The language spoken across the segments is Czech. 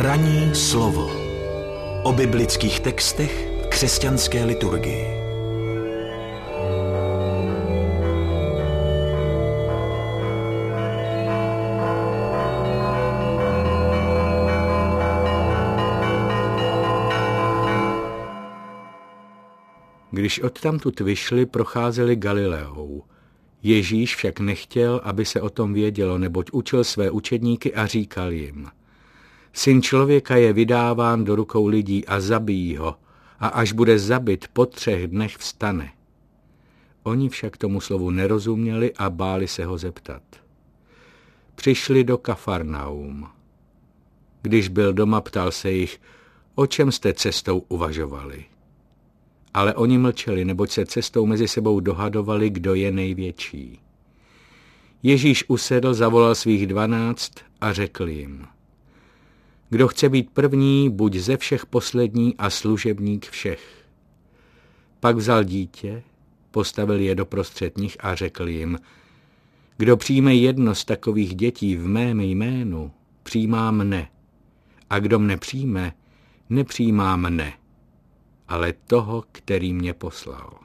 Ranní slovo o biblických textech v křesťanské liturgii. Když odtamtud vyšli, procházeli Galileou. Ježíš však nechtěl, aby se o tom vědělo, neboť učil své učedníky a říkal jim: Syn člověka je vydáván do rukou lidí a zabijí ho, a až bude zabit, po 3 dnech vstane. Oni však tomu slovu nerozuměli a báli se ho zeptat. Přišli do Kafarnaum. Když byl doma, ptal se jich: O čem jste cestou uvažovali? Ale oni mlčeli, neboť se cestou mezi sebou dohadovali, kdo je největší. Ježíš usedl, zavolal svých 12 a řekl jim: Kdo chce být první, buď ze všech poslední a služebník všech. Pak vzal dítě, postavil je doprostřed nich a řekl jim: Kdo přijme jedno z takových dětí v mém jménu, přijímá mne. A kdo mne přijme, nepřijímá mne, ale toho, který mě poslal.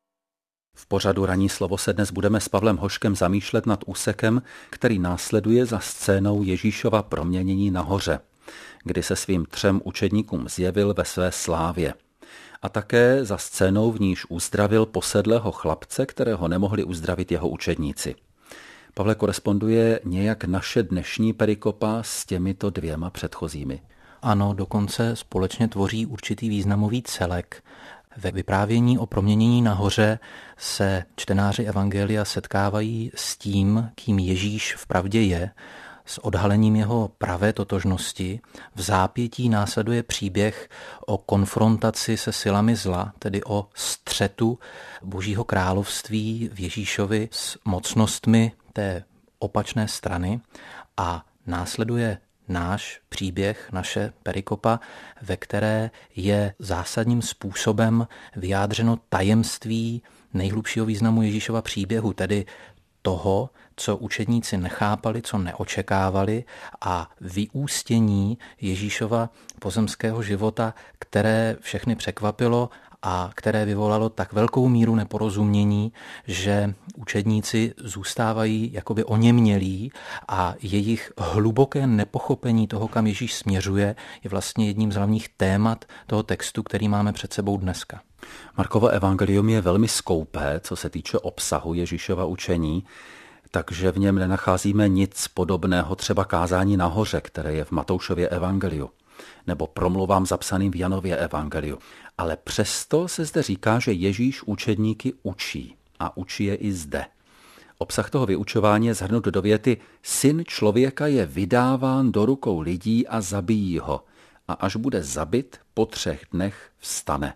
V pořadu Ranní slovo se dnes budeme s Pavlem Hoškem zamýšlet nad úsekem, který následuje za scénou Ježíšova proměnění nahoře, kdy se svým 3 učedníkům zjevil ve své slávě. A také za scénou, v níž uzdravil posedlého chlapce, kterého nemohli uzdravit jeho učedníci. Pavle, koresponduje nějak naše dnešní perikopa s těmito 2 předchozími? Ano, dokonce společně tvoří určitý významový celek. Ve vyprávění o proměnění nahoře se čtenáři evangelia setkávají s tím, kým Ježíš vpravdě je, s odhalením jeho pravé totožnosti. V zápětí následuje příběh o konfrontaci se silami zla, tedy o střetu Božího království v Ježíšovi s mocnostmi té opačné strany a následuje náš příběh, naše perikopa, ve které je zásadním způsobem vyjádřeno tajemství nejhlubšího významu Ježíšova příběhu, tedy toho, co učedníci nechápali, co neočekávali, a vyústění Ježíšova pozemského života, které všechny překvapilo a které vyvolalo tak velkou míru neporozumění, že učedníci zůstávají jakoby oněmělí a jejich hluboké nepochopení toho, kam Ježíš směřuje, je vlastně jedním z hlavních témat toho textu, který máme před sebou dneska. Markovo evangelium je velmi skoupé, co se týče obsahu Ježíšova učení, takže v něm nenacházíme nic podobného třeba kázání nahoře, které je v Matoušově evangeliu, nebo promluvám zapsaným v Janově evangeliu. Ale přesto se zde říká, že Ježíš učedníky učí a učí je i zde. Obsah toho vyučování je shrnut do věty: Syn člověka je vydáván do rukou lidí a zabijí ho, a až bude zabit, po 3 dnech vstane.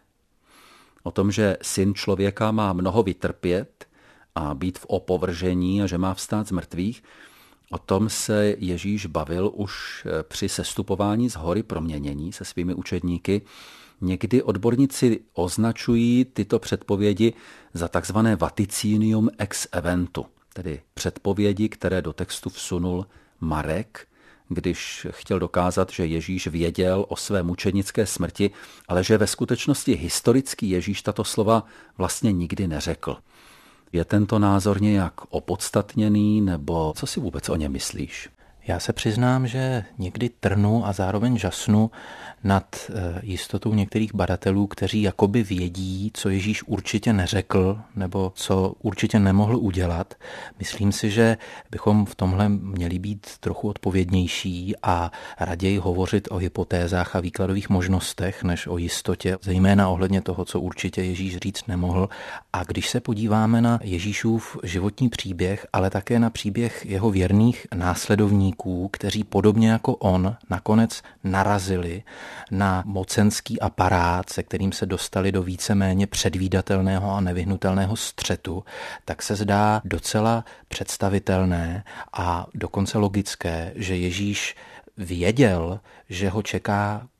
O tom, že Syn člověka má mnoho vytrpět a být v opovržení a že má vstát z mrtvých, o tom se Ježíš bavil už při sestupování z hory proměnění se svými učedníky. Někdy odborníci označují tyto předpovědi za takzvané vaticinium ex eventu, tedy předpovědi, které do textu vsunul Marek, když chtěl dokázat, že Ježíš věděl o své mučednické smrti, ale že ve skutečnosti historický Ježíš tato slova vlastně nikdy neřekl. Je tento názor nějak opodstatněný, nebo co si vůbec o něm myslíš? Já se přiznám, že někdy trnu a zároveň žasnu nad jistotou některých badatelů, kteří jakoby vědí, co Ježíš určitě neřekl nebo co určitě nemohl udělat. Myslím si, že bychom v tomhle měli být trochu odpovědnější a raději hovořit o hypotézách a výkladových možnostech, než o jistotě, zejména ohledně toho, co určitě Ježíš říct nemohl. A když se podíváme na Ježíšův životní příběh, ale také na příběh jeho věrných následovníků, kteří podobně jako on nakonec narazili na mocenský aparát, se kterým se dostali do víceméně předvídatelného a nevyhnutelného střetu, tak se zdá docela představitelné a dokonce logické, že Ježíš věděl, že ho čeká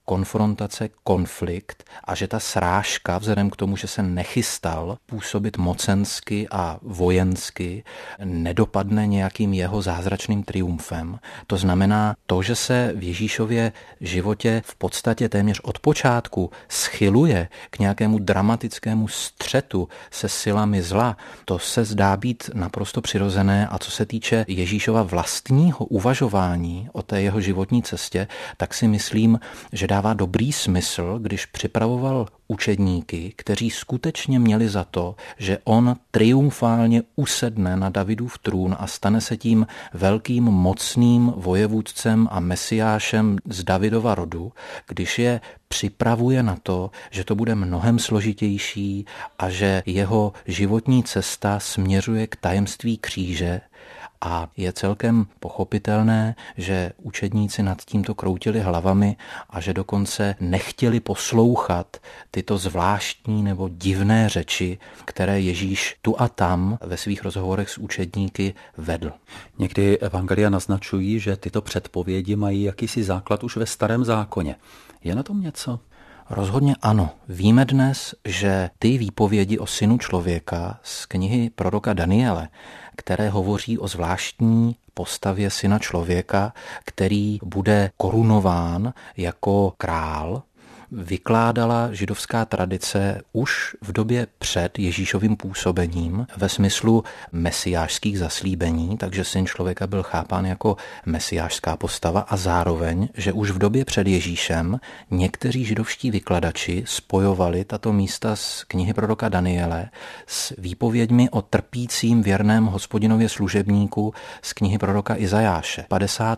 konfrontace, konflikt a že ta srážka, vzhledem k tomu, že se nechystal působit mocensky a vojensky, nedopadne nějakým jeho zázračným triumfem. To znamená to, že se v Ježíšově životě v podstatě téměř od počátku schyluje k nějakému dramatickému střetu se silami zla, to se zdá být naprosto přirozené a co se týče Ježíšova vlastního uvažování o té jeho životní cestě, tak si myslím, že dává dobrý smysl, když připravoval učedníky, kteří skutečně měli za to, že on triumfálně usedne na Davidův trůn a stane se tím velkým mocným vojevůdcem a mesiášem z Davidova rodu, když je připravuje na to, že to bude mnohem složitější a že jeho životní cesta směřuje k tajemství kříže. A je celkem pochopitelné, že učedníci nad tímto kroutili hlavami a že dokonce nechtěli poslouchat tyto zvláštní nebo divné řeči, které Ježíš tu a tam ve svých rozhovorech s učedníky vedl. Někdy evangelia naznačují, že tyto předpovědi mají jakýsi základ už ve Starém zákoně. Je na tom něco? Rozhodně ano. Víme dnes, že ty výpovědi o synu člověka z knihy proroka Daniele, které hovoří o zvláštní postavě syna člověka, který bude korunován jako král, vykládala židovská tradice už v době před Ježíšovým působením ve smyslu mesiášských zaslíbení, takže syn člověka byl chápán jako mesiášská postava a zároveň, že už v době před Ježíšem někteří židovští vykladači spojovali tato místa z knihy proroka Daniele s výpověďmi o trpícím věrném Hospodinově služebníku z knihy proroka Izajáše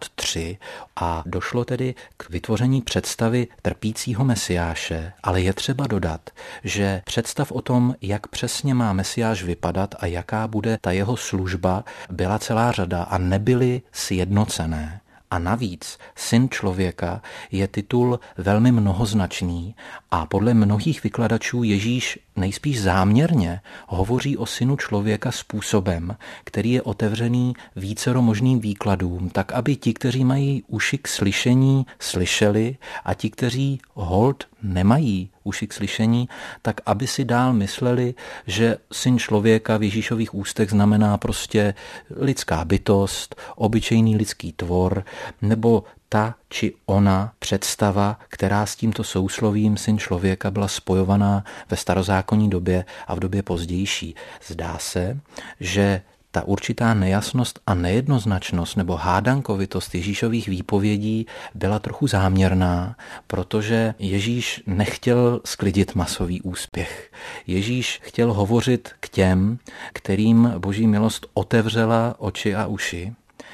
53 a došlo tedy k vytvoření představy trpícího Mesiáše, ale je třeba dodat, že představ o tom, jak přesně má Mesiáš vypadat a jaká bude ta jeho služba, byla celá řada a nebyly sjednocené. A navíc syn člověka je titul velmi mnohoznačný a podle mnohých vykladačů Ježíš nejspíš záměrně hovoří o synu člověka způsobem, který je otevřený vícero možným výkladům, tak aby ti, kteří mají uši k slyšení, slyšeli a ti, kteří holt nemají uši k slyšení, tak aby si dál mysleli, že syn člověka v Ježíšových ústech znamená prostě lidská bytost, obyčejný lidský tvor, nebo ta či ona představa, která s tímto souslovím syn člověka byla spojovaná ve starozákonní době a v době pozdější. Zdá se, že ta určitá nejasnost a nejednoznačnost nebo hádankovitost Ježíšových výpovědí byla trochu záměrná, protože Ježíš nechtěl sklidit masový úspěch. Ježíš chtěl hovořit k těm, kterým Boží milost otevřela oči a uši,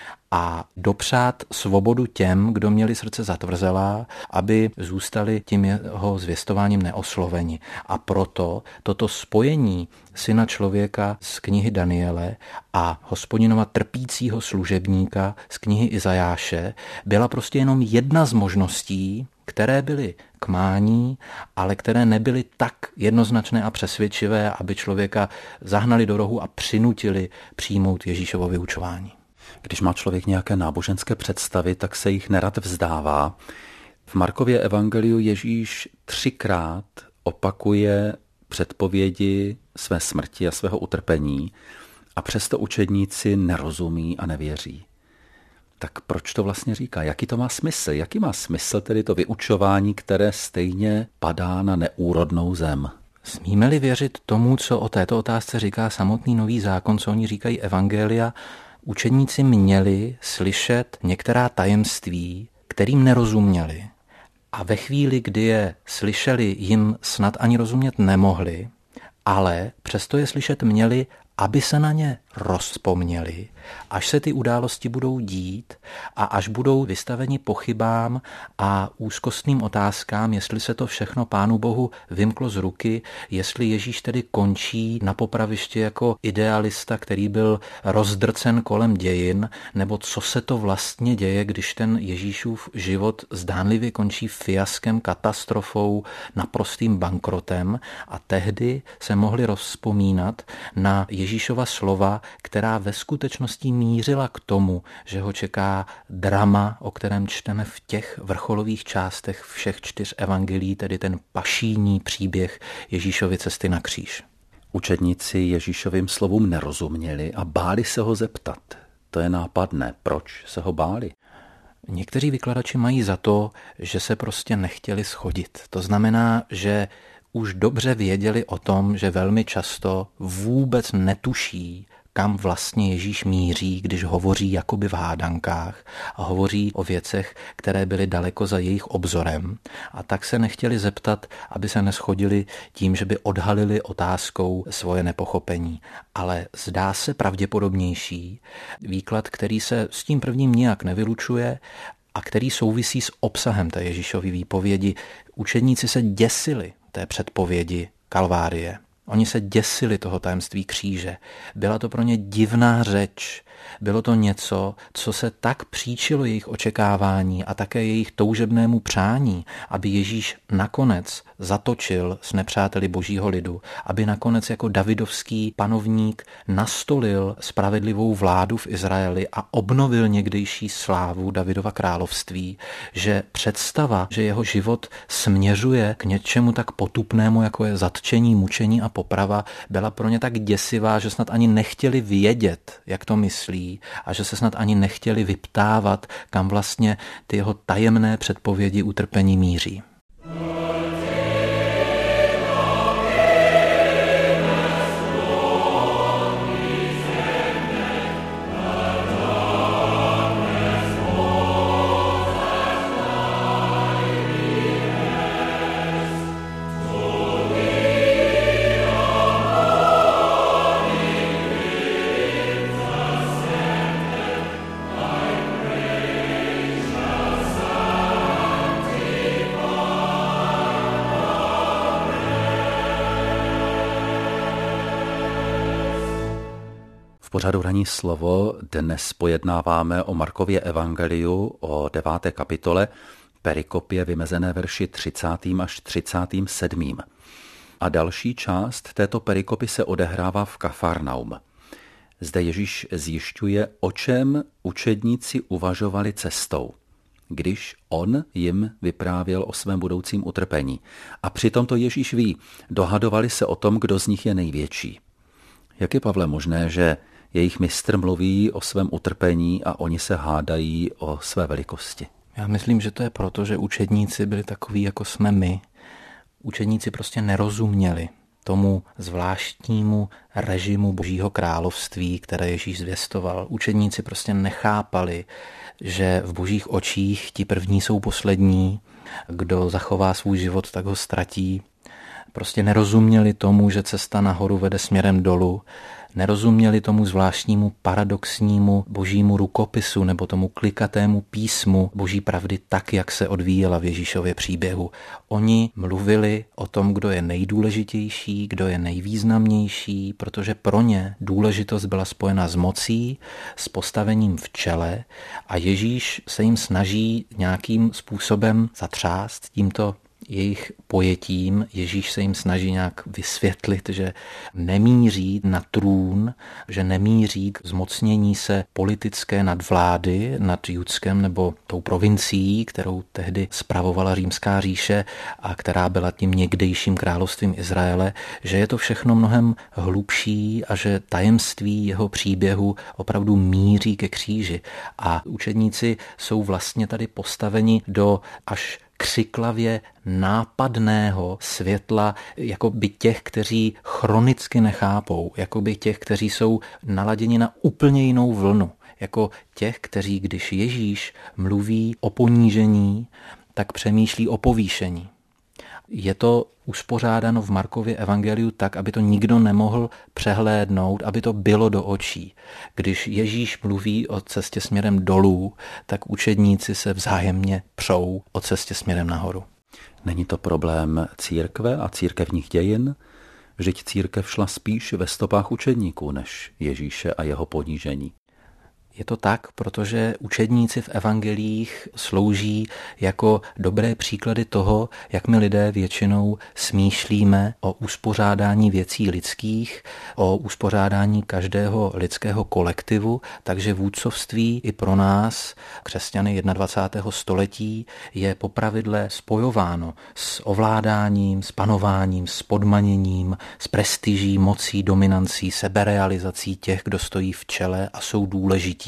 a dopřát svobodu těm, kdo měli srdce zatvrzelá, aby zůstali tím jeho zvěstováním neosloveni. A proto toto spojení syna člověka z knihy Daniele a Hospodinova trpícího služebníka z knihy Izajáše byla prostě jenom jedna z možností, které byly k mání, ale které nebyly tak jednoznačné a přesvědčivé, aby člověka zahnali do rohu a přinutili přijmout Ježíšovo vyučování. Když má člověk nějaké náboženské představy, tak se jich nerad vzdává. V Markově evangeliu Ježíš 3krát opakuje předpovědi své smrti a svého utrpení a přesto učedníci nerozumí a nevěří. Tak proč to vlastně říká? Jaký to má smysl? Jaký má smysl tedy to vyučování, které stejně padá na neúrodnou zem? Smíme-li věřit tomu, co o této otázce říká samotný Nový zákon, co oni říkají evangelia, učedníci měli slyšet některá tajemství, kterým nerozuměli. A ve chvíli, kdy je slyšeli, jim snad ani rozumět nemohli, ale přesto je slyšet měli, aby se na ně rozpomněli, až se ty události budou dít a až budou vystaveni pochybám a úzkostným otázkám, jestli se to všechno Pánu Bohu vymklo z ruky, jestli Ježíš tedy končí na popravišti jako idealista, který byl rozdrcen kolem dějin, nebo co se to vlastně děje, když ten Ježíšův život zdánlivě končí fiaskem, katastrofou, naprostým bankrotem, a tehdy se mohli rozpomínat na Ježíšova slova: která ve skutečnosti mířila k tomu, že ho čeká drama, o kterém čteme v těch vrcholových částech všech 4 evangelií, tedy ten pašijní příběh Ježíšovy cesty na kříž. Učedníci Ježíšovým slovům nerozuměli a báli se ho zeptat. To je nápadné. Proč se ho báli? Někteří vykladači mají za to, že se prostě nechtěli shodit. To znamená, že už dobře věděli o tom, že velmi často vůbec netuší, kam vlastně Ježíš míří, když hovoří jakoby v hádankách a hovoří o věcech, které byly daleko za jejich obzorem. A tak se nechtěli zeptat, aby se neschodili tím, že by odhalili otázkou svoje nepochopení. Ale zdá se pravděpodobnější výklad, který se s tím prvním nijak nevylučuje a který souvisí s obsahem té Ježíšovy výpovědi. Učedníci se děsili té předpovědi Kalvárie. Oni se děsili toho tajemství kříže. Byla to pro ně divná řeč. Bylo to něco, co se tak příčilo jejich očekávání a také jejich toužebnému přání, aby Ježíš nakonec zatočil s nepřáteli božího lidu, aby nakonec jako davidovský panovník nastolil spravedlivou vládu v Izraeli a obnovil někdejší slávu Davidova království, že představa, že jeho život směřuje k něčemu tak potupnému, jako je zatčení, mučení a poprava, byla pro ně tak děsivá, že snad ani nechtěli vědět, jak to myslí, a že se snad ani nechtěli vyptávat, kam vlastně ty jeho tajemné předpovědi utrpení míří. V pořadu Ranní slovo dnes pojednáváme o Markově evangeliu, o 9. kapitole, perikopě vymezené verši 30. až 37. A další část této perikopy se odehrává v Kafarnaum. Zde Ježíš zjišťuje, o čem učedníci uvažovali cestou, když on jim vyprávěl o svém budoucím utrpení. A přitom to Ježíš ví, dohadovali se o tom, kdo z nich je největší. Jak je, Pavle, možné, že jejich mistr mluví o svém utrpení a oni se hádají o své velikosti? Já myslím, že to je proto, že učedníci byli takoví, jako jsme my. Učedníci prostě nerozuměli tomu zvláštnímu režimu Božího království, které Ježíš zvěstoval. Učedníci prostě nechápali, že v Božích očích ti první jsou poslední, kdo zachová svůj život, tak ho ztratí. Prostě nerozuměli tomu, že cesta nahoru vede směrem dolů. Nerozuměli tomu zvláštnímu paradoxnímu božímu rukopisu nebo tomu klikatému písmu boží pravdy tak, jak se odvíjela v Ježíšově příběhu. Oni mluvili o tom, kdo je nejdůležitější, kdo je nejvýznamnější, protože pro ně důležitost byla spojena s mocí, s postavením v čele a Ježíš se jim snaží nějakým způsobem zatřást tímto jejich pojetím. Ježíš se jim snaží nějak vysvětlit, že nemíří na trůn, že nemíří k zmocnění se politické nadvlády nad Judskem nebo tou provincií, kterou tehdy spravovala Římská říše a která byla tím někdejším královstvím Izraele, že je to všechno mnohem hlubší a že tajemství jeho příběhu opravdu míří ke kříži. A učedníci jsou vlastně tady postaveni do až křiklavě nápadného světla, jako by těch, kteří chronicky nechápou, jako by těch, kteří jsou naladěni na úplně jinou vlnu, jako těch, kteří, když Ježíš mluví o ponížení, tak přemýšlí o povýšení. Je to uspořádáno v Markově evangeliu tak, aby to nikdo nemohl přehlédnout, aby to bylo do očí. Když Ježíš mluví o cestě směrem dolů, tak učedníci se vzájemně přou o cestě směrem nahoru. Není to problém církve a církevních dějin? Vždyť církev šla spíš ve stopách učedníků než Ježíše a jeho ponížení. Je to tak, protože učedníci v evangelích slouží jako dobré příklady toho, jak my lidé většinou smýšlíme o uspořádání věcí lidských, o uspořádání každého lidského kolektivu, takže vůdcovství i pro nás, křesťany 21. století, je popravidle spojováno s ovládáním, s panováním, s podmaněním, s prestiží, mocí, dominancí, seberealizací těch, kdo stojí v čele a jsou důležití,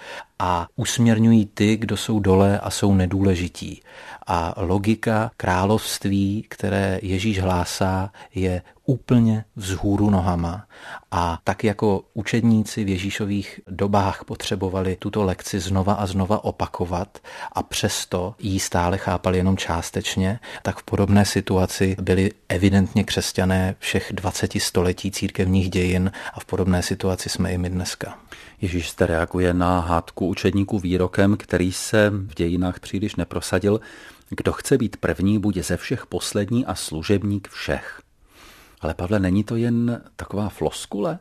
a usměrňují ty, kdo jsou dole a jsou nedůležití. A logika království, které Ježíš hlásá, je úplně vzhůru nohama. A tak jako učedníci v Ježíšových dobách potřebovali tuto lekci znova a znova opakovat a přesto ji stále chápali jenom částečně, tak v podobné situaci byli evidentně křesťané všech 20 století církevních dějin a v podobné situaci jsme i my dneska. Ježíš zde reaguje na hádku učedníků výrokem, který se v dějinách příliš neprosadil. Kdo chce být první, buď ze všech poslední a služebník všech. Ale Pavle, není to jen taková floskule?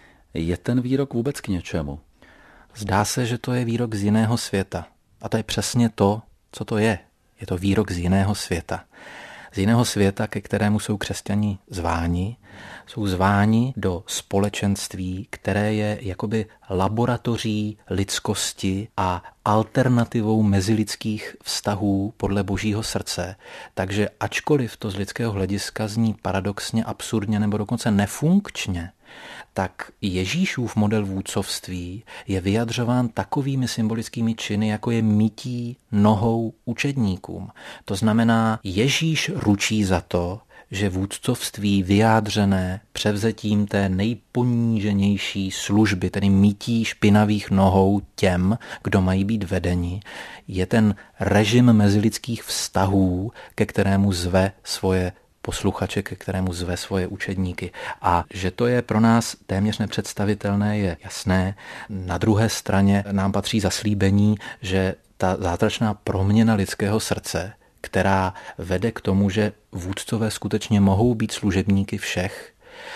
Je ten výrok vůbec k něčemu? Zdá se, že to je výrok z jiného světa. A to je přesně to, co to je. Je to výrok z jiného světa. Z jiného světa, ke kterému jsou křesťani zváni, jsou zváni do společenství, které je jakoby laboratoří lidskosti a alternativou mezilidských vztahů podle Božího srdce. Takže ačkoliv to z lidského hlediska zní paradoxně, absurdně nebo dokonce nefunkčně, tak Ježíšův model vůdcovství je vyjadřován takovými symbolickými činy, jako je mytí nohou učedníkům. To znamená, Ježíš ručí za to, že vůdcovství vyjádřené převzetím té nejponíženější služby, tedy mytí špinavých nohou těm, kdo mají být vedeni, je ten režim mezilidských vztahů, ke kterému zve svoje posluchače, ke kterému zve svoje učedníky. A že to je pro nás téměř nepředstavitelné, je jasné. Na druhé straně nám patří zaslíbení, že ta zázračná proměna lidského srdce, která vede k tomu, že vůdcové skutečně mohou být služebníky všech,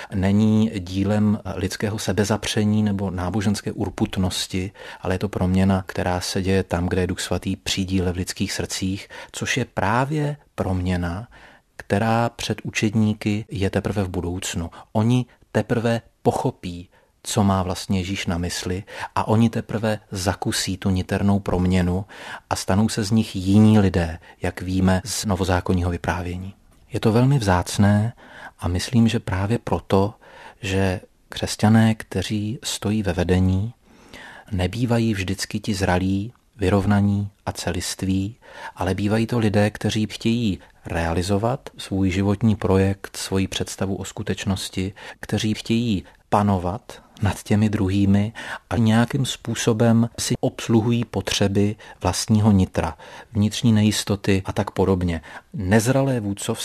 není dílem lidského sebezapření nebo náboženské urputnosti, ale je to proměna, která se děje tam, kde je Duch Svatý přidíle v lidských srdcích, což je právě proměna, která před učedníky je teprve v budoucnu. Oni teprve pochopí, co má vlastně Ježíš na mysli a oni teprve zakusí tu niternou proměnu a stanou se z nich jiní lidé, jak víme z novozákonního vyprávění. Je to velmi vzácné a myslím, že právě proto, že křesťané, kteří stojí ve vedení, nebývají vždycky ti zralí, vyrovnaní a celiství, ale bývají to lidé, kteří chtějí realizovat svůj životní projekt, svoji představu o skutečnosti, kteří chtějí panovat nad těmi druhými a nějakým způsobem si obsluhují potřeby vlastního nitra, vnitřní nejistoty a tak podobně. Nezralé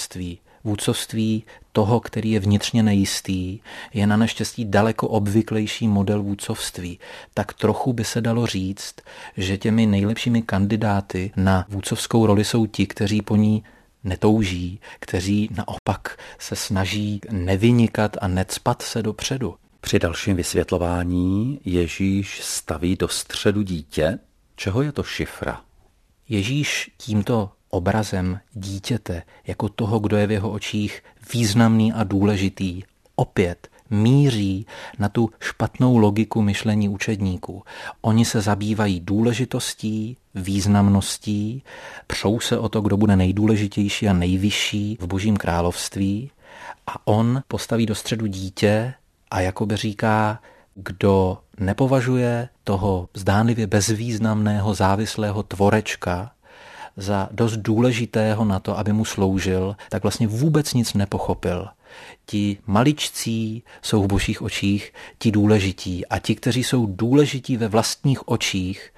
vůdcovství toho, který je vnitřně nejistý, je na neštěstí daleko obvyklejší model vůdcovství. Tak trochu by se dalo říct, že těmi nejlepšími kandidáty na vůdcovskou roli jsou ti, kteří po ní netouží, kteří naopak se snaží nevynikat a necpat se dopředu. Při dalším vysvětlování Ježíš staví do středu dítě. Čeho je to šifra? Ježíš tímto obrazem dítěte jako toho, kdo je v jeho očích významný a důležitý, opět míří na tu špatnou logiku myšlení učedníků. Oni se zabývají důležitostí, významností, přou se o to, kdo bude nejdůležitější a nejvyšší v Božím království a on postaví do středu dítě a jakoby říká, kdo nepovažuje toho zdánlivě bezvýznamného závislého tvorečka za dost důležitého na to, aby mu sloužil, tak vlastně vůbec nic nepochopil. Ti maličcí jsou v Božích očích ti důležití a ti, kteří jsou důležití ve vlastních očích,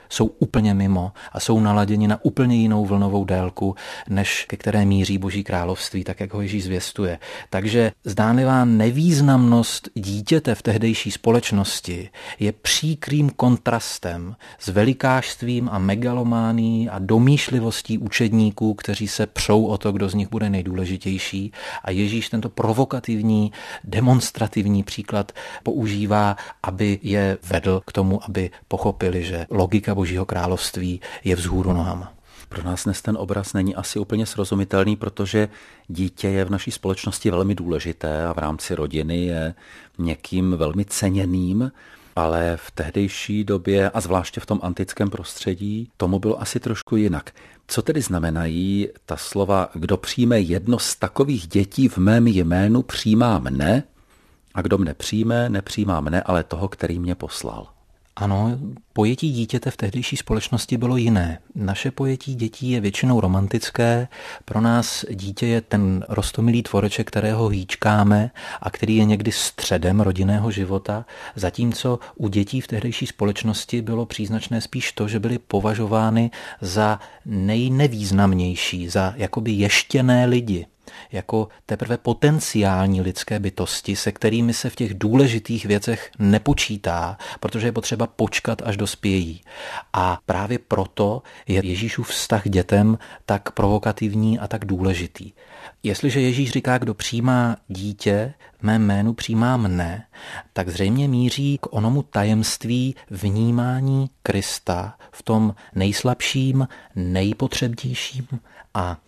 jsou úplně mimo a jsou naladěni na úplně jinou vlnovou délku, než ke které míří Boží království, tak jak ho Ježíš zvěstuje. Takže zdánlivá nevýznamnost dítěte v tehdejší společnosti je příkrým kontrastem s velikášstvím a megalománií a domýšlivostí učedníků, kteří se přou o to, kdo z nich bude nejdůležitější, a Ježíš tento provokativní, demonstrativní příklad používá, aby je vedl k tomu, aby pochopili, že logika Božího království je vzhůru nohama. Pro nás dnes ten obraz není asi úplně srozumitelný, protože dítě je v naší společnosti velmi důležité a v rámci rodiny je někým velmi ceněným, ale v tehdejší době a zvláště v tom antickém prostředí tomu bylo asi trošku jinak. Co tedy znamenají ta slova, kdo přijme jedno z takových dětí v mém jménu, přijímá mne, a kdo mne přijme, nepřijímá mne, ale toho, který mě poslal? Ano, pojetí dítěte v tehdejší společnosti bylo jiné. Naše pojetí dětí je většinou romantické. Pro nás dítě je ten roztomilý tvoreček, kterého hýčkáme a který je někdy středem rodinného života, zatímco u dětí v tehdejší společnosti bylo příznačné spíš to, že byly považovány za nejnevýznamnější, za jakoby ještěné lidi, jako teprve potenciální lidské bytosti, se kterými se v těch důležitých věcech nepočítá, protože je potřeba počkat, až dospějí. A právě proto je Ježíšův vztah k dětem tak provokativní a tak důležitý. Jestliže Ježíš říká, kdo přijímá dítě, v mém jménu přijímá mne, tak zřejmě míří k onomu tajemství vnímání Krista v tom nejslabším, nejpotřebnějším a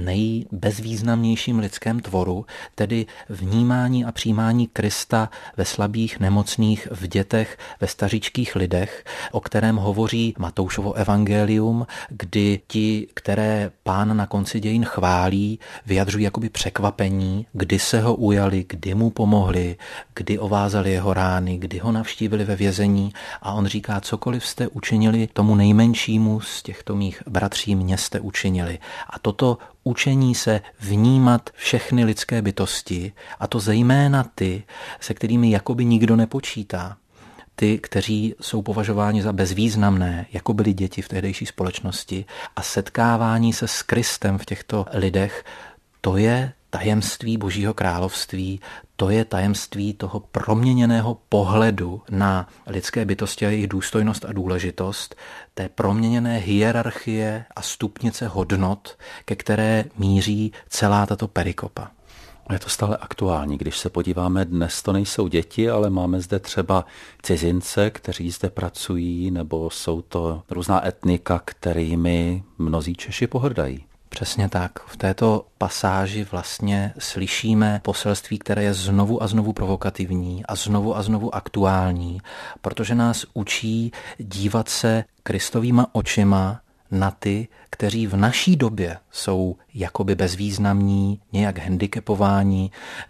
nejbezvýznamnějším lidském tvoru, tedy vnímání a přijímání Krista ve slabých, nemocných, v dětech, ve stařičkých lidech, o kterém hovoří Matoušovo evangelium, kdy ti, které Pán na konci dějin chválí, vyjadřují jakoby překvapení, kdy se ho ujali, kdy mu pomohli, kdy ovázali jeho rány, kdy ho navštívili ve vězení, a on říká, cokoliv jste učinili tomu nejmenšímu z těchto mých bratří, mě jste učinili. A toto učení se vnímat všechny lidské bytosti, a to zejména ty, se kterými jakoby nikdo nepočítá. Ty, kteří jsou považováni za bezvýznamné, jako byly děti v tehdejší společnosti, a setkávání se s Kristem v těchto lidech, to je tajemství Božího království, to je tajemství toho proměněného pohledu na lidské bytosti a jejich důstojnost a důležitost, té proměněné hierarchie a stupnice hodnot, ke které míří celá tato perikopa. Je to stále aktuální, když se podíváme, dnes to nejsou děti, ale máme zde třeba cizince, kteří zde pracují, nebo jsou to různá etnika, kterými mnozí Češi pohrdají. Přesně tak. V této pasáži vlastně slyšíme poselství, které je znovu a znovu provokativní a znovu aktuální, protože nás učí dívat se Kristovýma očima na ty, kteří v naší době jsou jakoby bezvýznamní, nějak handicapováni,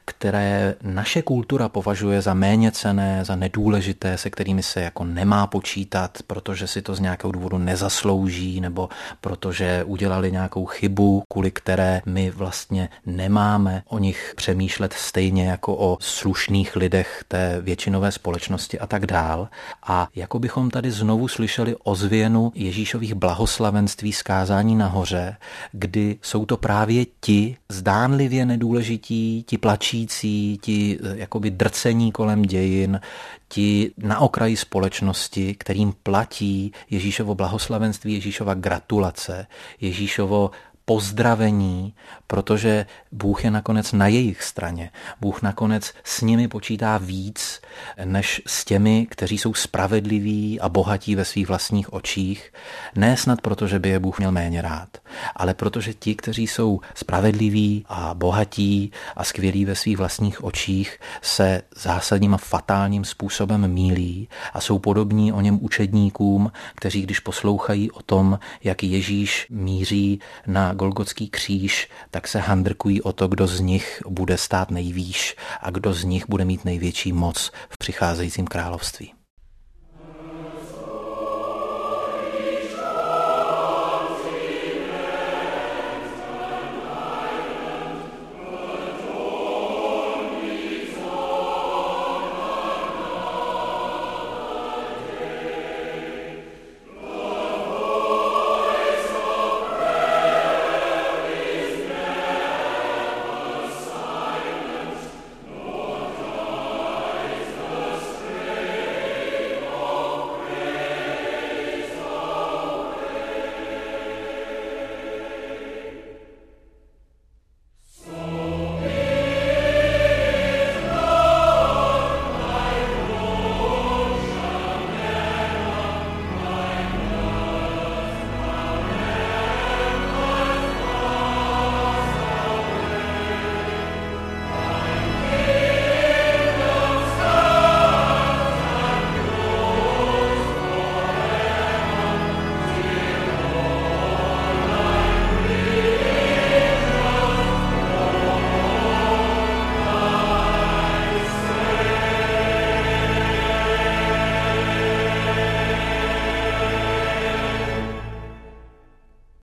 které naše kultura považuje za méněcenné, za nedůležité, se kterými se jako nemá počítat, protože si to z nějakého důvodu nezaslouží, nebo protože udělali nějakou chybu, kvůli které my vlastně nemáme o nich přemýšlet stejně jako o slušných lidech té většinové společnosti a tak dál. A jako bychom tady znovu slyšeli ozvěnu Ježíšových blahoslavenství z kázání nahoře, kdy jsou to právě ti zdánlivě nedůležití, ti plačící, ti jakoby drcení kolem dějin, ti na okraji společnosti, kterým platí Ježíšovo blahoslavenství, Ježíšova gratulace, Ježíšovo pozdravení, protože Bůh je nakonec na jejich straně. Bůh nakonec s nimi počítá víc, než s těmi, kteří jsou spravedliví a bohatí ve svých vlastních očích. Ne snad proto, že by je Bůh měl méně rád, ale protože ti, kteří jsou spravedliví a bohatí a skvělí ve svých vlastních očích, se zásadním a fatálním způsobem mýlí a jsou podobní o něm učedníkům, kteří když poslouchají o tom, jak Ježíš míří na Golgotský kříž, tak se handrkují o to, kdo z nich bude stát nejvýš a kdo z nich bude mít největší moc v přicházejícím království.